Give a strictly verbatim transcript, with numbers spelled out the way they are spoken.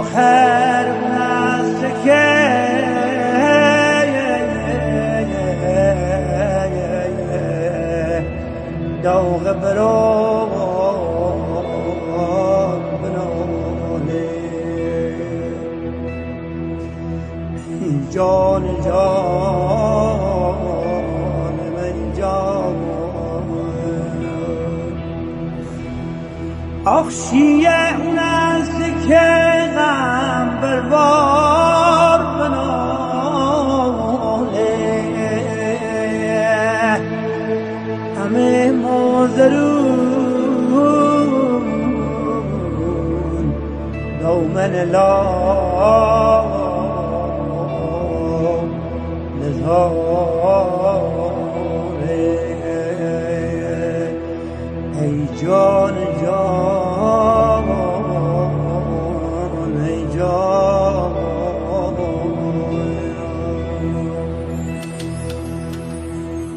آخر نزد که دوغ برو بناله جان جان من جان آخشیه نزد که غم بروار بناله همه مازرون دومن لا نزار